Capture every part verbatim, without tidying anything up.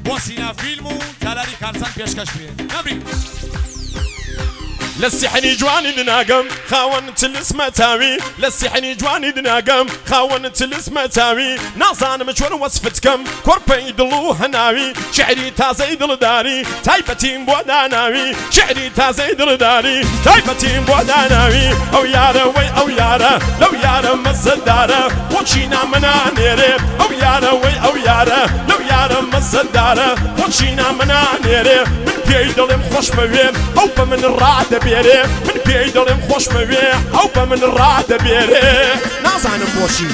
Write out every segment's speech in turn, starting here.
بۆ سینا فیلم و تالاری کارزان پێشکەش بێ نەبری لسحني جواني دناقم خاون تلس متاوي لسحني جواني دناقم خاون تلس متاوي ناصان مشون وصفتكم كوربي دلو هناوي شعري تازي دل داري تايبتين بوداناوي شعري تازي دل داري تايبتين بوداناوي او يارا وي او يارا لو يارا مصدارا وشينا منانيري او يارا وي او يارا لو يارا مصدارا وشينا منانيري من بيدلم خوش مويم او بمن الرعد بيري من بيدلم خوش مويم او بمن الرعد بيري نازانم بوشي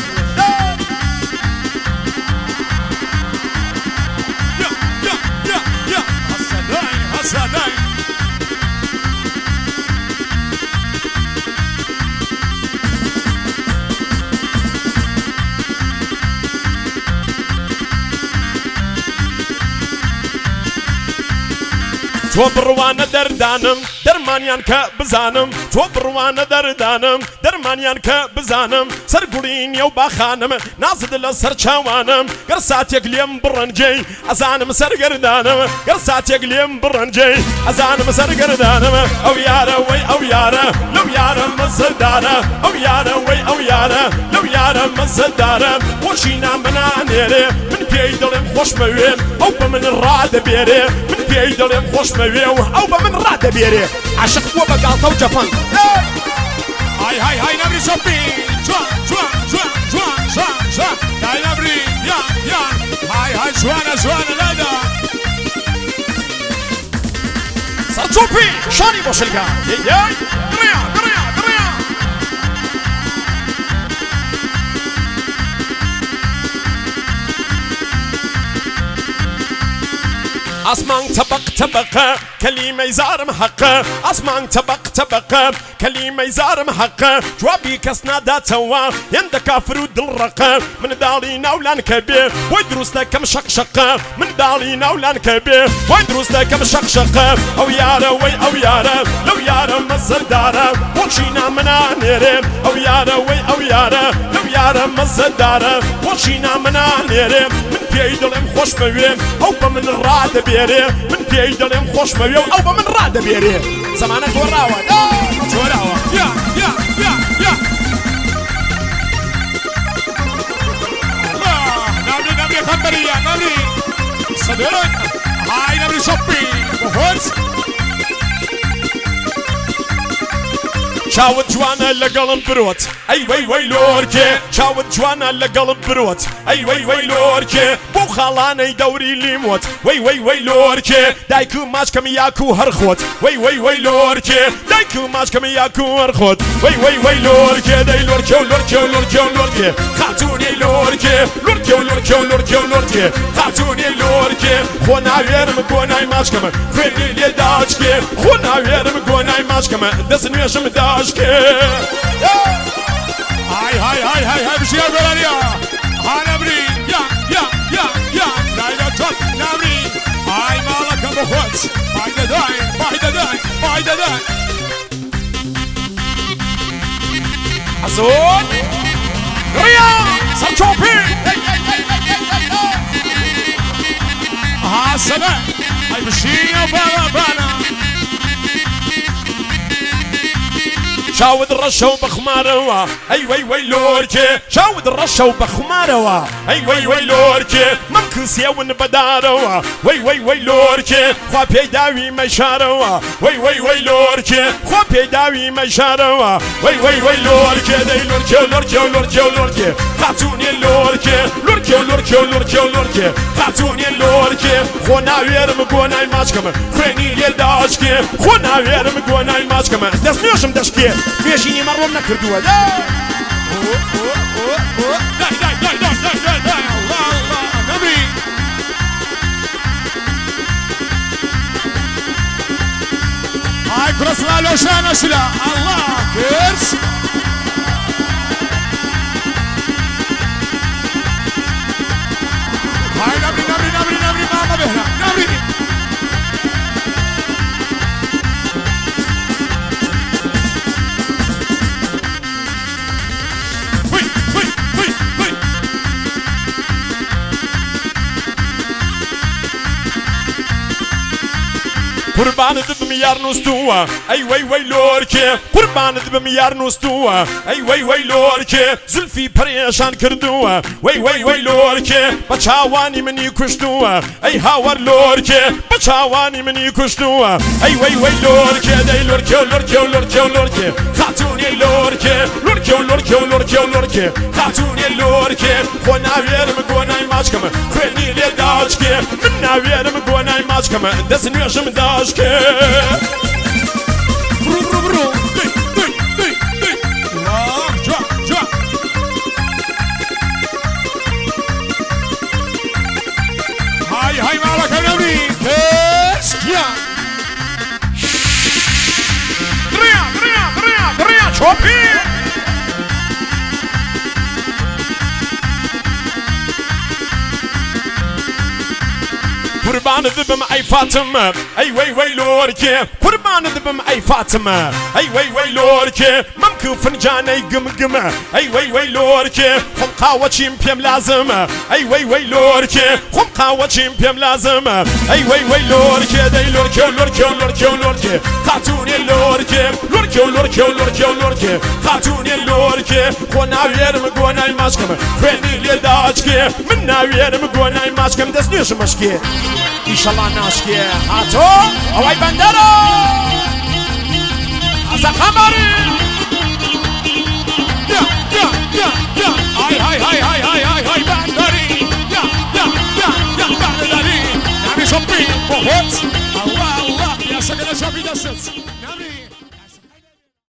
يا يا يا يا هسداين هسداين تو بڕوانە دەردانم دەرمانیان کە بزانم تو بڕوانە دەردانم دەرمانیان کە بزانم سەرگوڵینیە و باخانم نازد لە سەر چاوانم گەر ساتێک لێم بڕەنجەی ئەزانم سەرگەردانم گەر ساتێک لێم بڕەنجەی ئەزانم سەرگەردانم ئەو یارە وەی ئەو یارە لەو یارە مەزەدارە ئەو یارە وەی ئەو یارە لەو یارە مەزەدارە وەشینا منانێرێ من پێی دڵێم خۆشمەوێ ئەو بە من ڕادەبێرێ من پێی دڵێم خۆشمەوێ او بمن راد بيري عشق وبقالطه وجفن هاي هاي هاي نبري شوبي جوان جوان جوان جوان جوان جوان هاي نبري يا يا هاي هاي جوانا جوانا لادا صار شوبي شاني بوشلقا ياي قريا قريا قريا اسمان طبق طبقه كلمة يزارم حقه اسمان طبق طبقه كلمة يزارم حقه جوابي كسنا داتوا يند كافر ودلرقه من دالينا ولان كبير ويدروسنا كم شقشقه من دالينا ولان كبير ويدروسنا كم شقشقه او يارا وي او يارا لو يارا مصدارا وشينا منانيري او يارا وي او يارا لو يارا مصدارا وشينا منانيري من بيدلم خوش مويم او بمن الراد بيري من بيدلم خوش مويم او بمن راد بيري زمانك وراوه وراوه يا يا يا يا نبري نبري خبرية نبري صدرك هاي نبري شوبي وهوز شاوت جوانا لقلب بروت اي وي وي لوركي شاوت جوانا لقلب بروت اي وي وي لوركي بو خالاني دوري اللي موت وي وي وي لوركي دايكو ماشكم ياكو هرخوت وي وي وي لوركي دايكو ماشكم ياكو هرخوت وي وي وي لوركي داي لوركي لوركي لوركي لوركي خاتوني لوركي لوركي لوركي لوركي لوركي خاتوني لوركي خونا ويرم كوناي ماشكم خيري لي داشكي خونا ويرم كوناي ماشكم دسن ويشم داشكي هاي هاي هاي هاي هاي بشي اقول يا ها نبري يا يا يا يا لا توب نبري هاي مالك ابو خوت بايده داين بايده داين بايده داين حسون ريا سانشوبي ها سبع هاي بشي بانا بانا شاود الرشا وبخماروا اي وي وي لوركي شاود الرشا وبخماروا اي وي وي لوركي ممكن سيون بداروا وي وي وي لوركي خوا بيداوي مشاروا وي وي وي لوركي خوا بيداوي مشاروا وي وي وي لوركي داي لوركي لوركي لوركي لوركي خاتوني لوركي لوركي لوركي لوركي لوركي خاتوني لوركي خونا ويرم كوناي ماشكم خيني لي داشكي خونا ويرم كوناي ماشكم دسنيوشم داشكي ماشيني مرهم نكردوها داي داي داي داي داي داي داي الله الله نبي هاي كرس لا لو شانا شلا الله كرس هاي نبري نبري نبري نبري ماما بهنا نبري قوربانت بم یار نوستووە ئەی وەی وەی لۆرکێ قوربانت بم یار نوستووە ئەی وەی وەی لۆرکێ زولفی پەرێشان کردووە وەی وەی وەی لۆرکێ بە چاوانی منی کوشتووە ئەی هاوەر لۆرکێ بە چاوانی منی کوشتووە ئەی وەی وەی لۆرکێ دەی لۆرکێ و لۆرکێ و لۆرکێ و لۆرکێ خاتوونی لۆرکێ لۆرکێ و لۆرکێ و لۆرکێ و لۆرکێ خاتوونی لۆرکێ خۆ ناوێرم گۆنای ماچکەمە خوێنی لێ داچکێ من ناوێرم گۆنای ماچکەمە دەست نوێژم داشکێ برو برو برو دی دی دی دی واه جا جا هاي هاي مالك نبري كيس يا دريا دريا دريا دريا شوبي قوربانت بم ئەی فاتمە ئەی وەی وەی لۆرکێ قوربانت بم ئەی فاتمە ئەی وەی وەی لۆرکێ مەمکە فنجانەی گمگمە ئەی وەی وەی لۆرکێ خۆم قاوەچیم پێم لازمە ئەی وەی وەی لۆرکێ خۆم قاوەچیم پێم لازمە ئەی وەی وەی لۆرکێ دەی لۆرکێ و لۆرکێ و لۆرکێ و لۆرکێ خاتوونی لۆرکێ لۆرکێ و لۆرکێ و لۆرکێ و لۆرکێ خاتوونی لۆرکێ خۆ ناوێرم گۆنای ماچکەمە خوێنی لێ داچکێ من ناوێرم گۆنای ماچکەم دەست نوێژم مەشکێ ئیشەڵا ناشکێ هاتۆ ئەوەی بەندەرە ئەزە خەمەری